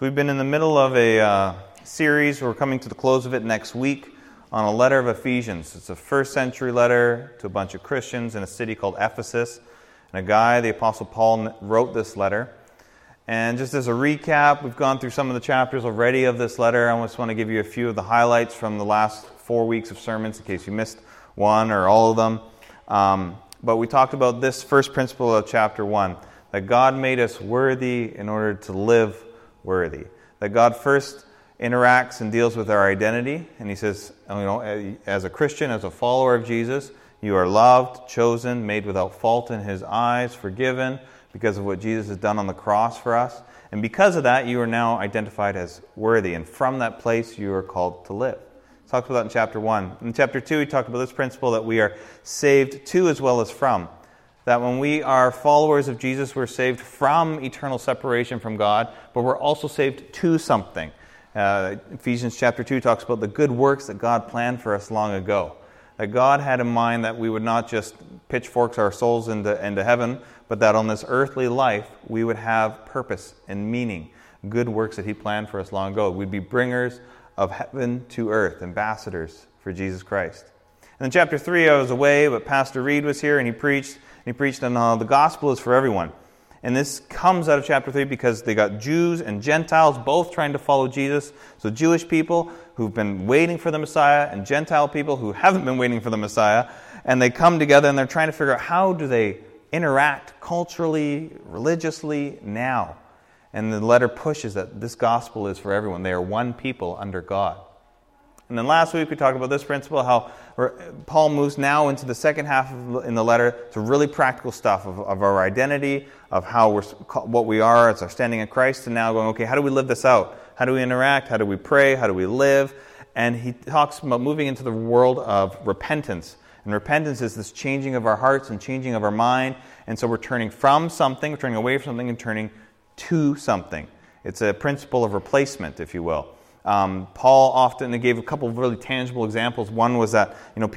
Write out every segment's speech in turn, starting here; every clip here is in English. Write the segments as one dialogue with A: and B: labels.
A: So we've been in the middle of a series. We're coming to the close of it next week on a letter of Ephesians. It's a first century letter to a bunch of Christians in a city called Ephesus. And a guy, the Apostle Paul, wrote this letter. And just as a recap, we've gone through some of the chapters already of this letter. I just want to give you a few of the highlights from the last 4 weeks of sermons in case you missed one or all of them. But we talked about this first principle of chapter 1, that God made us worthy in order to live worthy. That God first interacts and deals with our identity. And he says, as a Christian, as a follower of Jesus, you are loved, chosen, made without fault in His eyes, forgiven because of what Jesus has done on the cross for us. And because of that, you are now identified as worthy. And from that place, you are called to live. He talks about that in chapter 1. In chapter 2, he talked about this principle that we are saved to as well as from. That when we are followers of Jesus, we're saved from eternal separation from God, but we're also saved to something. Ephesians chapter 2 talks about the good works that God planned for us long ago. That God had in mind that we would not just pitchforks our souls into heaven, but that on this earthly life, we would have purpose and meaning, good works that He planned for us long ago. We'd be bringers of heaven to earth, ambassadors for Jesus Christ. And in chapter 3, I was away, but Pastor Reed was here, and he preached on how the gospel is for everyone. And this comes out of chapter 3 because they got Jews and Gentiles both trying to follow Jesus. So Jewish people who've been waiting for the Messiah and Gentile people who haven't been waiting for the Messiah. And they come together and they're trying to figure out how do they interact culturally, religiously now. And the letter pushes that this gospel is for everyone. They are one people under God. And then last week we talked about this principle, how Paul moves now into the second half in the letter to really practical stuff of our identity, of how what we are as our standing in Christ, and now going, okay, how do we live this out? How do we interact? How do we pray? How do we live? And he talks about moving into the world of repentance. And repentance is this changing of our hearts and changing of our mind. And so we're turning from something, we're turning away from something, and turning to something. It's a principle of replacement, if you will. Paul often gave a couple of really tangible examples. One was that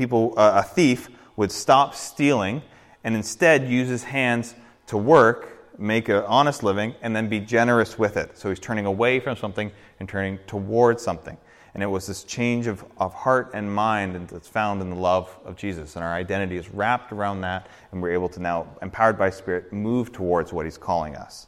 A: a thief would stop stealing and instead use his hands to work, make an honest living, and then be generous with it. So he's turning away from something and turning towards something. And it was this change of heart and mind that's found in the love of Jesus. And our identity is wrapped around that, and we're able to now, empowered by Spirit, move towards what He's calling us.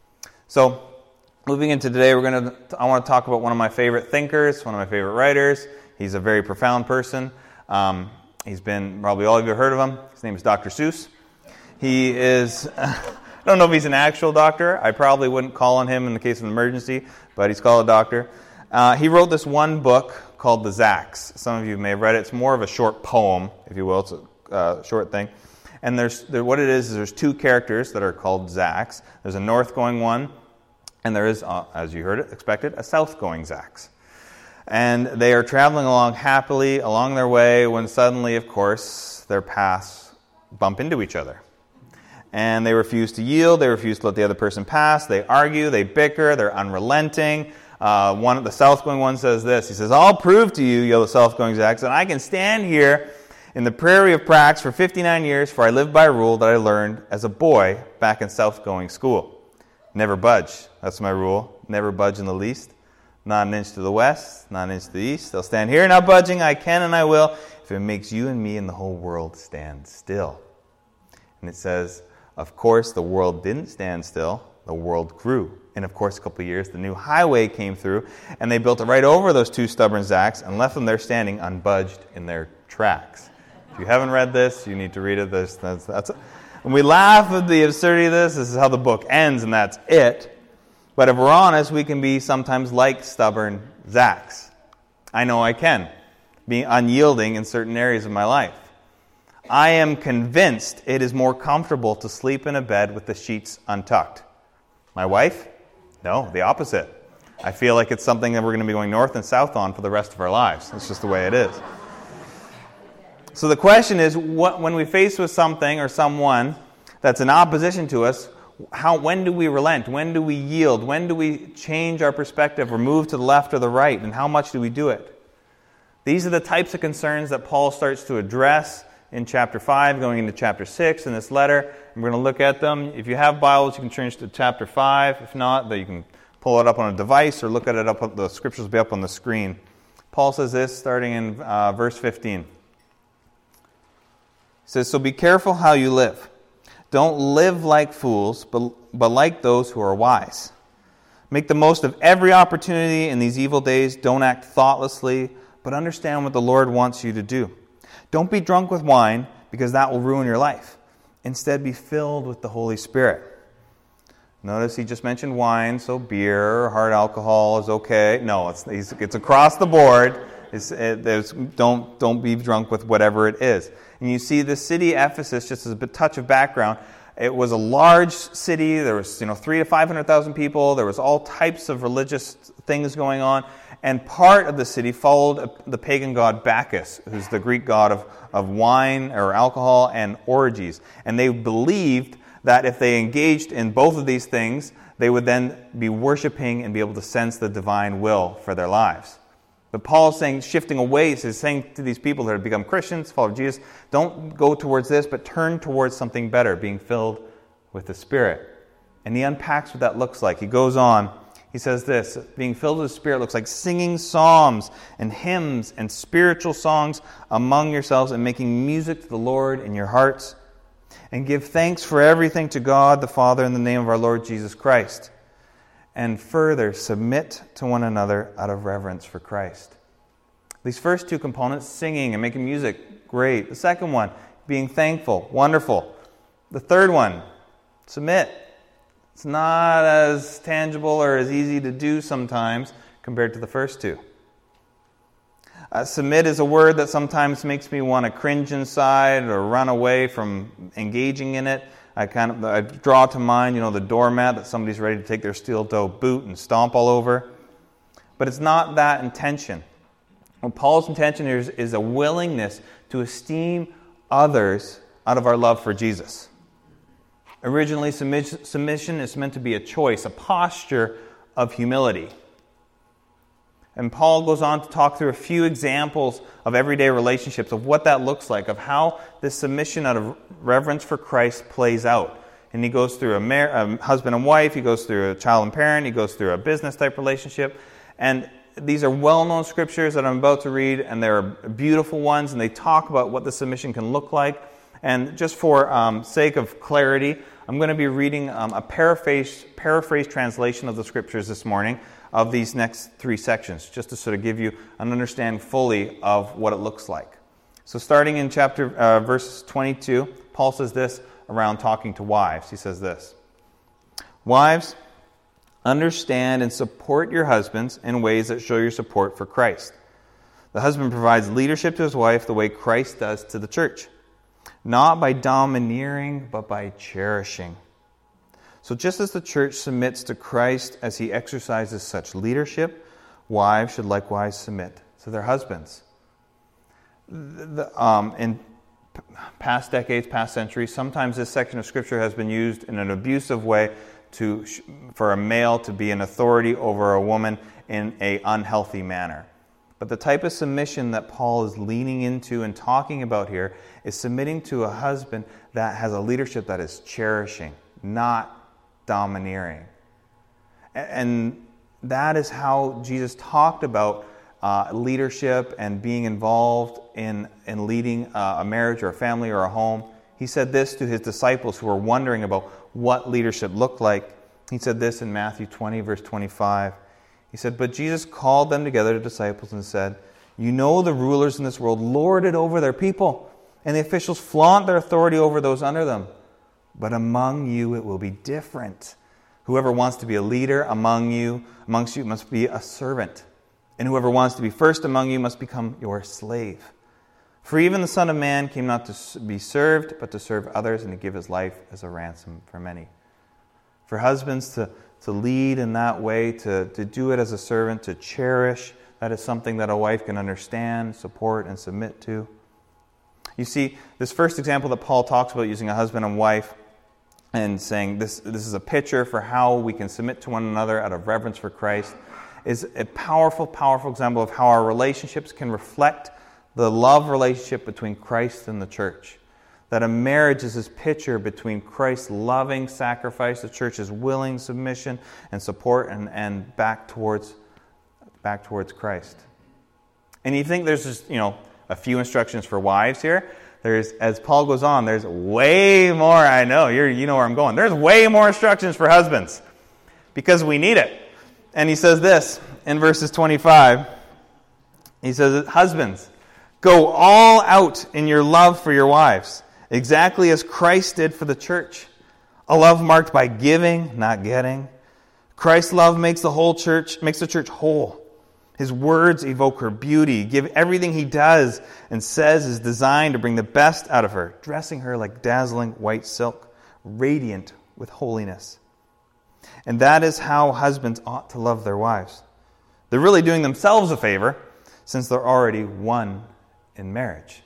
A: So, moving into today, I want to talk about one of my favorite thinkers, one of my favorite writers. He's a very profound person. He's been, probably all of you have heard of him. His name is Dr. Seuss. He is, I don't know if he's an actual doctor. I probably wouldn't call on him in the case of an emergency, but he's called a doctor. He wrote this one book called The Zacks. Some of you may have read it. It's more of a short poem, if you will. It's a short thing. And what it is there's two characters that are called Zacks. There's a north-going one, and there is, as you heard it, expected, a south-going Zacks. And they are traveling along happily along their way when suddenly, of course, their paths bump into each other. And they refuse to yield. They refuse to let the other person pass. They argue. They bicker. They're unrelenting. The south-going one says this. He says, "I'll prove to you, yell the south-going Zacks, that I can stand here in the prairie of Prax for 59 years, for I live by a rule that I learned as a boy back in south-going school. Never budge. That's my rule. Never budge in the least. Not an inch to the west, not an inch to the east. I'll stand here, not budging. I can and I will, if it makes you and me and the whole world stand still." And it says, of course, the world didn't stand still. The world grew. And of course, a couple of years, the new highway came through, and they built it right over those two stubborn Zacks and left them there standing unbudged in their tracks. If you haven't read this, you need to read it. When we laugh at the absurdity of this is how the book ends, and that's it. But if we're honest, we can be sometimes like stubborn Zacks. I know I can, be unyielding in certain areas of my life. I am convinced it is more comfortable to sleep in a bed with the sheets untucked. My wife? No, the opposite. I feel like it's something that we're going to be going north and south on for the rest of our lives. That's just the way it is. So the question is, when we face with something or someone that's in opposition to us, when do we relent? When do we yield? When do we change our perspective or move to the left or the right? And how much do we do it? These are the types of concerns that Paul starts to address in chapter 5, going into chapter 6 in this letter. And we're going to look at them. If you have Bibles, you can turn to chapter 5. If not, you can pull it up on a device or look at it up. The scriptures will be up on the screen. Paul says this starting in verse 15. He says, "So be careful how you live. Don't live like fools, but like those who are wise. Make the most of every opportunity in these evil days. Don't act thoughtlessly, but understand what the Lord wants you to do. Don't be drunk with wine, because that will ruin your life. Instead, be filled with the Holy Spirit." Notice he just mentioned wine, so beer or hard alcohol is okay. No, it's across the board. Don't be drunk with whatever it is. And you see the city Ephesus, just as a touch of background, it was a large city. There was 300,000 to 500,000 people. There was all types of religious things going on. And part of the city followed the pagan god Bacchus, who's the Greek god of wine or alcohol and orgies. And they believed that if they engaged in both of these things, they would then be worshiping and be able to sense the divine will for their lives. But Paul is saying, shifting away, he's saying to these people that have become Christians, follow Jesus, don't go towards this, but turn towards something better, being filled with the Spirit. And he unpacks what that looks like. He goes on, he says this, being filled with the Spirit looks like singing psalms and hymns and spiritual songs among yourselves and making music to the Lord in your hearts. And give thanks for everything to God the Father in the name of our Lord Jesus Christ. And further, submit to one another out of reverence for Christ. These first two components, singing and making music, great. The second one, being thankful, wonderful. The third one, submit. It's not as tangible or as easy to do sometimes compared to the first two. Submit is a word that sometimes makes me want to cringe inside or run away from engaging in it. I draw to mind, the doormat that somebody's ready to take their steel-toe boot and stomp all over. But it's not that intention. Well, Paul's intention here is a willingness to esteem others out of our love for Jesus. Originally, submission is meant to be a choice, a posture of humility. And Paul goes on to talk through a few examples of everyday relationships, of what that looks like, of how this submission out of reverence for Christ plays out. And he goes through a husband and wife, he goes through a child and parent, he goes through a business-type relationship. And these are well-known scriptures that I'm about to read, and they're beautiful ones, and they talk about what the submission can look like. And just for sake of clarity, I'm going to be reading a paraphrase translation of the scriptures this morning, of these next three sections, just to sort of give you an understanding fully of what it looks like. So starting in verse 22, Paul says this around talking to wives. He says this, "Wives, understand and support your husbands in ways that show your support for Christ. The husband provides leadership to his wife the way Christ does to the church, not by domineering, but by cherishing. So just as the church submits to Christ as he exercises such leadership, wives should likewise submit to their husbands." In past decades, past centuries, sometimes this section of Scripture has been used in an abusive way for a male to be an authority over a woman in an unhealthy manner. But the type of submission that Paul is leaning into and talking about here is submitting to a husband that has a leadership that is cherishing, not domineering. And that is how Jesus talked about leadership and being involved in leading a marriage or a family or a home. He said this to his disciples who were wondering about what leadership looked like. He said this in Matthew 20, verse 25. He said, "But Jesus called them together, the disciples, and said, 'You know the rulers in this world lord it over their people, and the officials flaunt their authority over those under them. But among you it will be different. Whoever wants to be a leader amongst you must be a servant. And whoever wants to be first among you must become your slave. For even the Son of Man came not to be served, but to serve others and to give his life as a ransom for many.'" For husbands to lead in that way, to do it as a servant, to cherish, that is something that a wife can understand, support, and submit to. You see, this first example that Paul talks about using a husband and wife and saying this is a picture for how we can submit to one another out of reverence for Christ is a powerful, powerful example of how our relationships can reflect the love relationship between Christ and the church. That a marriage is this picture between Christ's loving sacrifice, the church's willing submission and support, and back towards Christ. And you think there's just, a few instructions for wives here. There's, as Paul goes on, there's way more. I know, you know where I'm going. There's way more instructions for husbands because we need it. And he says this in verses 25. He says, husbands, go all out in your love for your wives, exactly as Christ did for the church. A love marked by giving, not getting. Christ's love makes the church whole. His words evoke her beauty. Everything he does and says is designed to bring the best out of her, dressing her like dazzling white silk, radiant with holiness. And that is how husbands ought to love their wives. They're really doing themselves a favor since they're already one in marriage.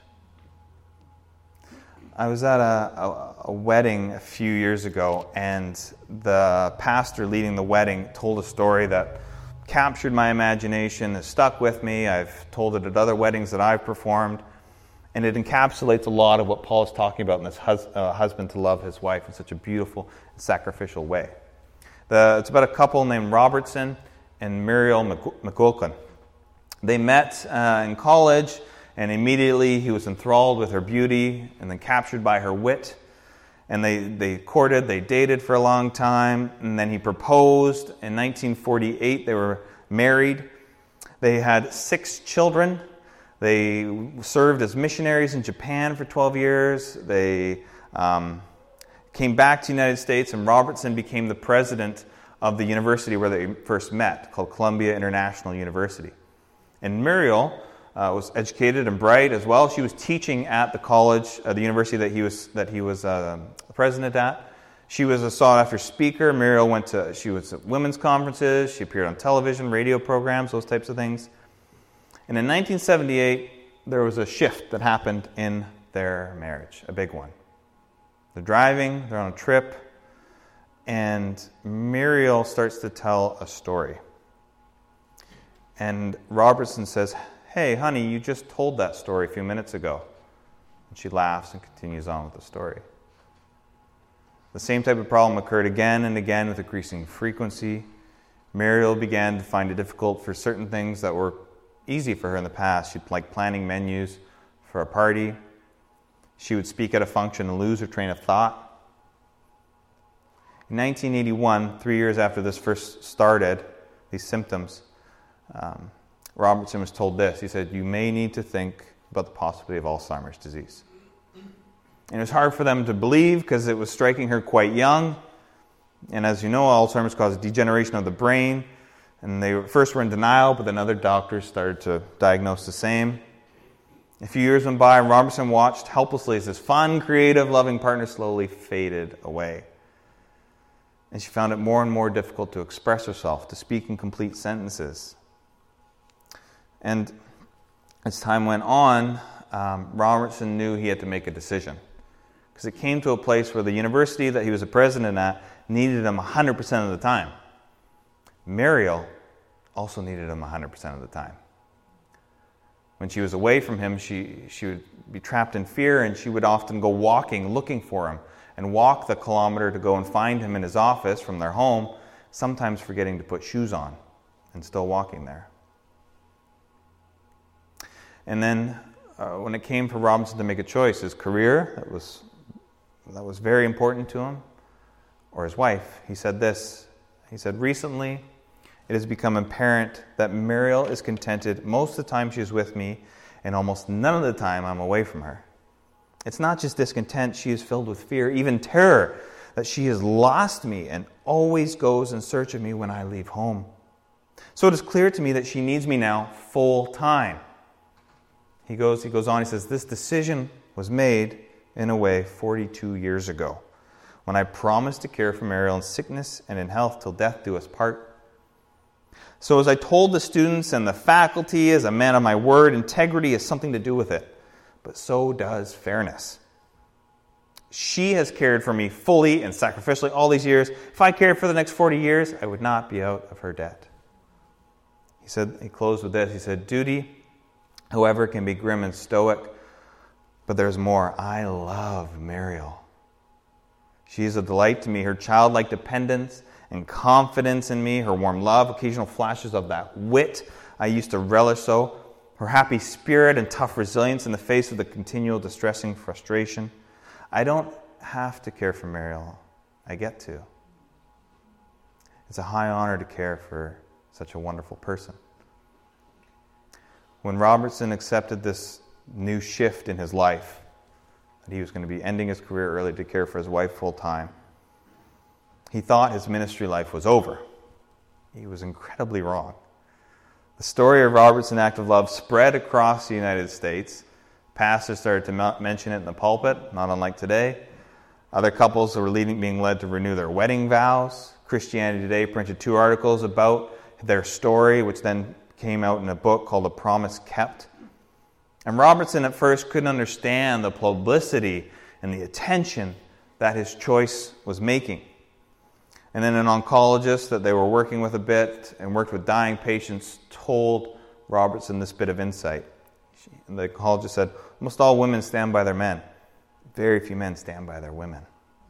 A: I was at a wedding a few years ago, and the pastor leading the wedding told a story that captured my imagination, has stuck with me. I've told it at other weddings that I've performed, and it encapsulates a lot of what Paul is talking about in this husband to love his wife in such a beautiful and sacrificial way. It's about a couple named Robertson and Muriel McGuilkin. They met in college, and immediately he was enthralled with her beauty and then captured by her wit. And they courted, they dated for a long time, and then he proposed. In 1948, they were married. They had 6 children. They served as missionaries in Japan for 12 years. They came back to the United States, and Robertson became the president of the university where they first met, called Columbia International University. And Muriel was educated and bright as well. She was teaching at the college, the university that he was president at. She was a sought-after speaker. Muriel she was at women's conferences. She appeared on television, radio programs, those types of things. And in 1978, there was a shift that happened in their marriage, a big one. They're driving, they're on a trip, and Muriel starts to tell a story. And Robertson says, "Hey, honey, you just told that story a few minutes ago." And she laughs and continues on with the story. The same type of problem occurred again and again with increasing frequency. Muriel began to find it difficult for certain things that were easy for her in the past. She'd like planning menus for a party. She would speak at a function and lose her train of thought. In 1981, 3 years after this first started, these symptoms, Robertson was told this. He said, "You may need to think about the possibility of Alzheimer's disease." And it was hard for them to believe because it was striking her quite young. And as you know, Alzheimer's causes degeneration of the brain. And they first were in denial, but then other doctors started to diagnose the same. A few years went by, and Robertson watched helplessly as this fun, creative, loving partner slowly faded away. And she found it more and more difficult to express herself, to speak in complete sentences. And as time went on, Robertson knew he had to make a decision. Because it came to a place where the university that he was a president at needed him 100% of the time. Muriel also needed him 100% of the time. When she was away from him, she would be trapped in fear, and she would often go walking, looking for him, and walk the kilometer to go and find him in his office from their home, sometimes forgetting to put shoes on, and still walking there. And then when it came for Robertson to make a choice, his career, that was very important to him, or his wife, he said this. He said, "Recently, it has become apparent that Muriel is contented most of the time she is with me, and almost none of the time I'm away from her. It's not just discontent, she is filled with fear, even terror, that she has lost me and always goes in search of me when I leave home. So it is clear to me that she needs me now full time." He goes on, he says, "This decision was made in a way 42 years ago, when I promised to care for Muriel in sickness and in health till death do us part. So as I told the students and the faculty, as a man of my word, integrity has something to do with it, but so does fairness. She has cared for me fully and sacrificially all these years. If I cared for the next 40 years, I would not be out of her debt." He closed with this. He said, "Duty, however, can be grim and stoic, But there's more. I love Mariel. She is a delight to me. Her childlike dependence and confidence in me, her warm love, occasional flashes of that wit I used to relish so, her happy spirit and tough resilience in the face of the continual distressing frustration. I don't have to care for Mariel. I get to. It's a high honor to care for such a wonderful person. When Robertson accepted this new shift in his life, that he was going to be ending his career early to care for his wife full time, he thought his ministry life was over. He was incredibly wrong. The story of Robertson's act of love spread across the United States. Pastors started to mention it in the pulpit, not unlike today. Other couples were being led to renew their wedding vows. Christianity Today printed 2 articles about their story, which then came out in a book called The Promise Kept. And Robertson at first couldn't understand the publicity and the attention that his choice was making. And then an oncologist that they were working with a bit and worked with dying patients told Robertson this bit of insight. And the oncologist said, almost all women stand by their men. Very few men stand by their women.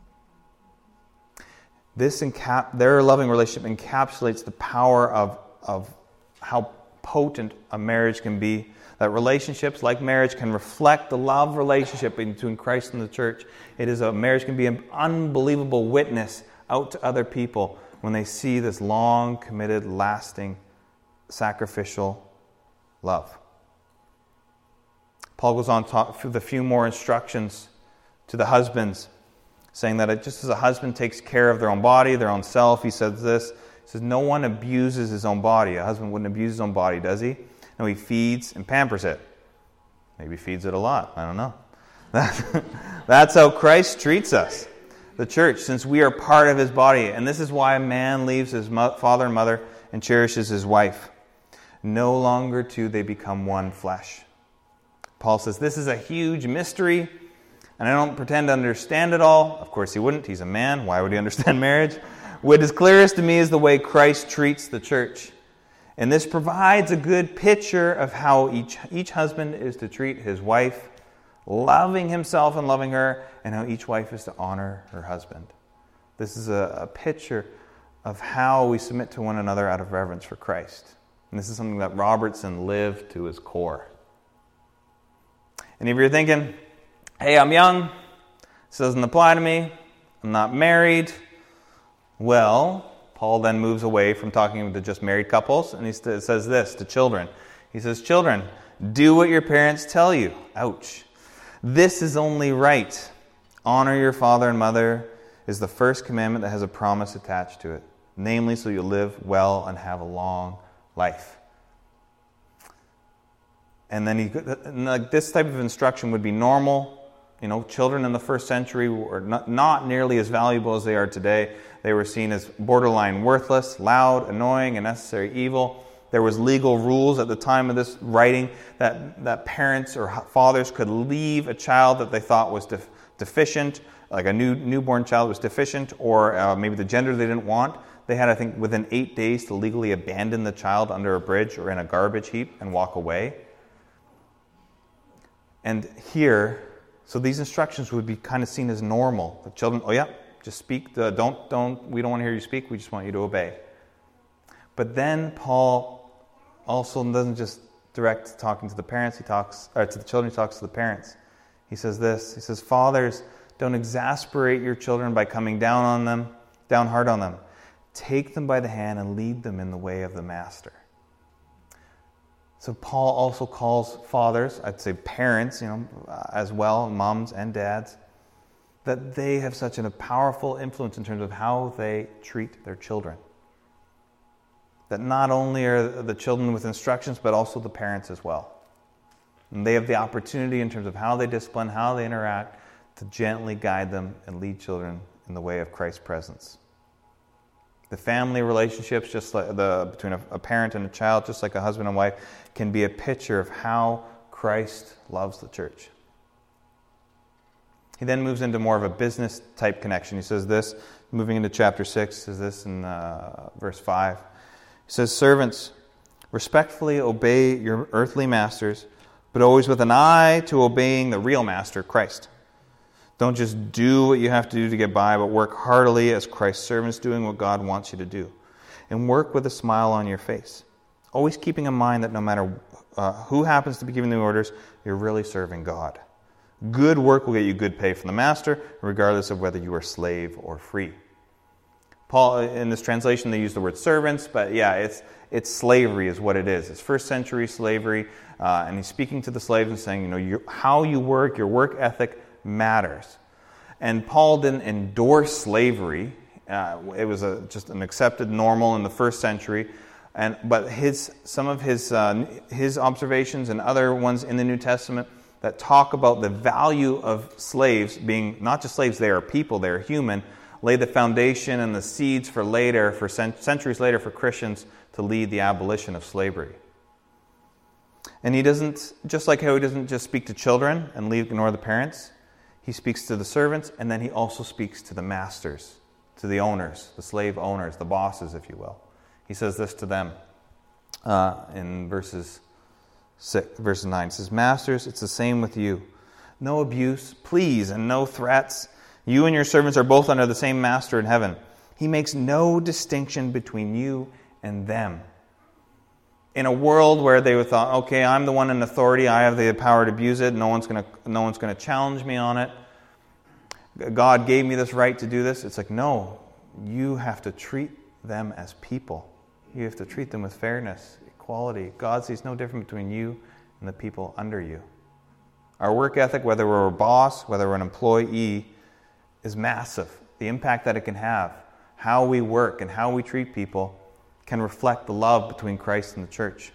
A: Their loving relationship encapsulates the power of how potent a marriage can be. That relationships like marriage can reflect the love relationship between Christ and the church. Marriage can be an unbelievable witness out to other people when they see this long, committed, lasting, sacrificial love. Paul goes on to talk with a few more instructions to the husbands, saying that just as a husband takes care of their own body, their own self, he says this. He says, no one abuses his own body. A husband wouldn't abuse his own body, does he? No, he feeds and pampers it. Maybe feeds it a lot. I don't know. That's how Christ treats us. The church, since we are part of his body. And this is why a man leaves his father and mother and cherishes his wife. No longer two, they become one flesh. Paul says, this is a huge mystery, and I don't pretend to understand it all. Of course he wouldn't. He's a man. Why would he understand marriage? What is clearest to me is the way Christ treats the church. And this provides a good picture of how each husband is to treat his wife, loving himself and loving her, and how each wife is to honor her husband. This is a picture of how we submit to one another out of reverence for Christ. And this is something that Robertson lived to his core. And if you're thinking, hey, I'm young, this doesn't apply to me, I'm not married, well, Paul then moves away from talking to just married couples, and he says this to children. He says, children, do what your parents tell you. Ouch. This is only right. Honor your father and mother is the first commandment that has a promise attached to it. Namely, so you live well and have a long life. And then this type of instruction would be normal. Children in the first century were not nearly as valuable as they are today. They were seen as borderline worthless, loud, annoying, and necessary evil. There was legal rules at the time of this writing that parents or fathers could leave a child that they thought was deficient, like a newborn child was deficient, or maybe the gender they didn't want. They had, I think, within 8 days to legally abandon the child under a bridge or in a garbage heap and walk away. And here, so these instructions would be kind of seen as normal. The children, just speak. We don't want to hear you speak. We just want you to obey. But then Paul also doesn't just direct talking to the parents. He talks to the children. He talks to the parents. He says this. He says, fathers, don't exasperate your children by coming down hard on them. Take them by the hand and lead them in the way of the master. So Paul also calls fathers, I'd say parents, as well, moms and dads, that they have such a powerful influence in terms of how they treat their children. That not only are the children with instructions, but also the parents as well. And they have the opportunity in terms of how they discipline, how they interact, to gently guide them and lead children in the way of Christ's presence. The family relationships, just like between a parent and a child, just like a husband and wife, can be a picture of how Christ loves the church. He then moves into more of a business-type connection. He says this, moving into chapter 6, says this in verse 5. He says, servants, respectfully obey your earthly masters, but always with an eye to obeying the real master, Christ. Don't just do what you have to do to get by, but work heartily as Christ's servants, doing what God wants you to do. And work with a smile on your face, always keeping in mind that no matter who happens to be giving the orders, you're really serving God. Good work will get you good pay from the master, regardless of whether you are slave or free. Paul, in this translation, they use the word servants, but yeah, it's slavery is what it is. It's first century slavery, and he's speaking to the slaves and saying, how you work, your work ethic matters. And Paul didn't endorse slavery. It was just an accepted normal in the first century. But some of his observations and other ones in the New Testament that talk about the value of slaves being not just slaves, they are people, they are human, lay the foundation and the seeds for centuries later for Christians to lead the abolition of slavery. And he doesn't, just like how he doesn't just speak to children and ignore the parents, he speaks to the servants, and then he also speaks to the masters, to the owners, the slave owners, the bosses, if you will. He says this to them in verse 9. He says, "Masters, it's the same with you. No abuse, please, and no threats. You and your servants are both under the same master in heaven. He makes no distinction between you and them." In a world where they would thought, okay, I'm the one in authority, I have the power to abuse it, no one's going to challenge me on it. God gave me this right to do this. It's like, no, you have to treat them as people. You have to treat them with fairness, equality. God sees no difference between you and the people under you. Our work ethic, whether we're a boss, whether we're an employee, is massive. The impact that it can have, how we work and how we treat people, can reflect the love between Christ and the church.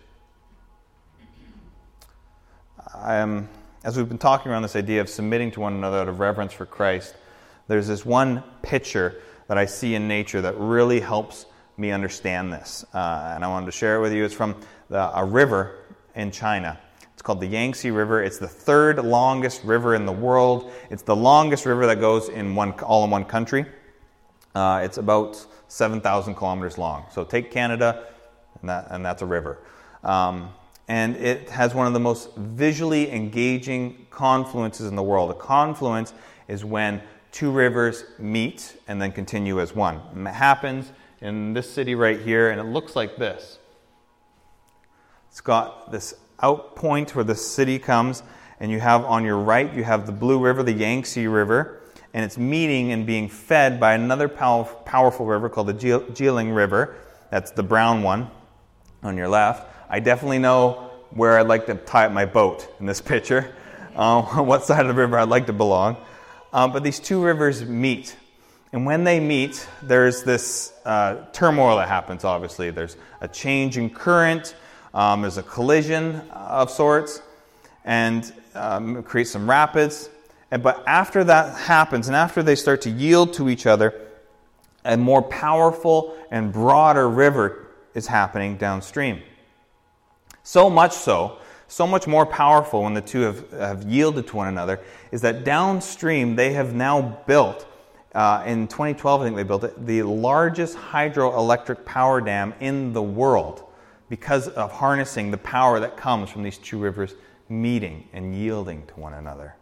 A: As we've been talking around this idea of submitting to one another out of reverence for Christ, there's this one picture that I see in nature that really helps me understand this. And I wanted to share it with you. It's from a river in China. It's called the Yangtze River. It's the third longest river in the world. It's the longest river that goes all in one country. It's about 7,000 kilometers long. So take Canada, and that's a river. And it has one of the most visually engaging confluences in the world. A confluence is when two rivers meet and then continue as one. And it happens in this city right here, and it looks like this. It's got this outpoint where the city comes, and you have on your right, you have the Blue River, the Yangtze River, and it's meeting and being fed by another powerful river called the Jilin River. That's the brown one on your left. I definitely know where I'd like to tie up my boat in this picture, what side of the river I'd like to belong. But these two rivers meet. And when they meet, there's this turmoil that happens, obviously. There's a change in current. There's a collision of sorts, and it creates some rapids. But after that happens, and after they start to yield to each other, a more powerful and broader river is happening downstream. So much more powerful when the two have yielded to one another, is that downstream they have now built, in 2012 I think they built it, the largest hydroelectric power dam in the world because of harnessing the power that comes from these two rivers meeting and yielding to one another.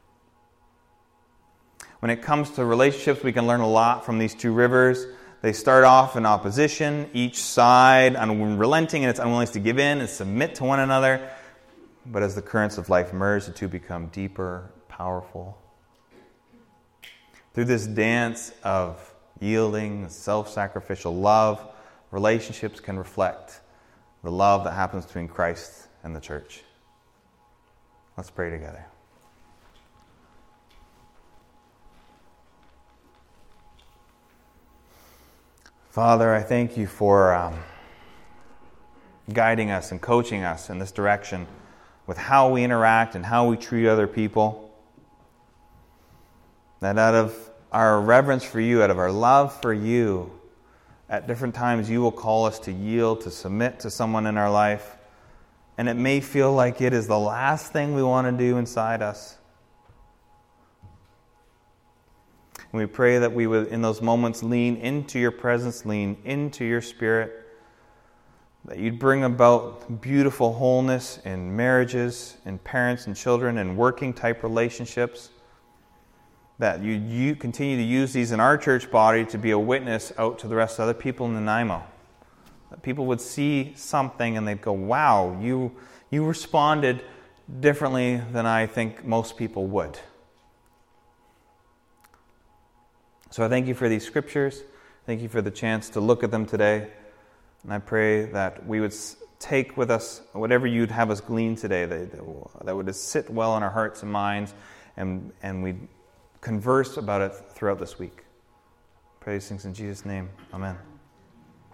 A: When it comes to relationships, we can learn a lot from these two rivers. They start off in opposition, each side unrelenting in its unwillingness to give in and submit to one another. But as the currents of life merge, the two become deeper, powerful. Through this dance of yielding, self-sacrificial love, relationships can reflect the love that happens between Christ and the church. Let's pray together. Father, I thank you for guiding us and coaching us in this direction with how we interact and how we treat other people. That out of our reverence for you, out of our love for you, at different times you will call us to yield, to submit to someone in our life. And it may feel like it is the last thing we want to do inside us. And we pray that we would, in those moments, lean into your presence, lean into your Spirit, that you'd bring about beautiful wholeness in marriages, in parents and children, and working type relationships, that you continue to use these in our church body to be a witness out to the rest of other people in Nanaimo. That people would see something and they'd go, wow, you responded differently than I think most people would. So I thank you for these scriptures. Thank you for the chance to look at them today. And I pray that we would take with us whatever you'd have us glean today, that would sit well in our hearts and minds, and we'd converse about it throughout this week. Pray these things in Jesus' name. Amen.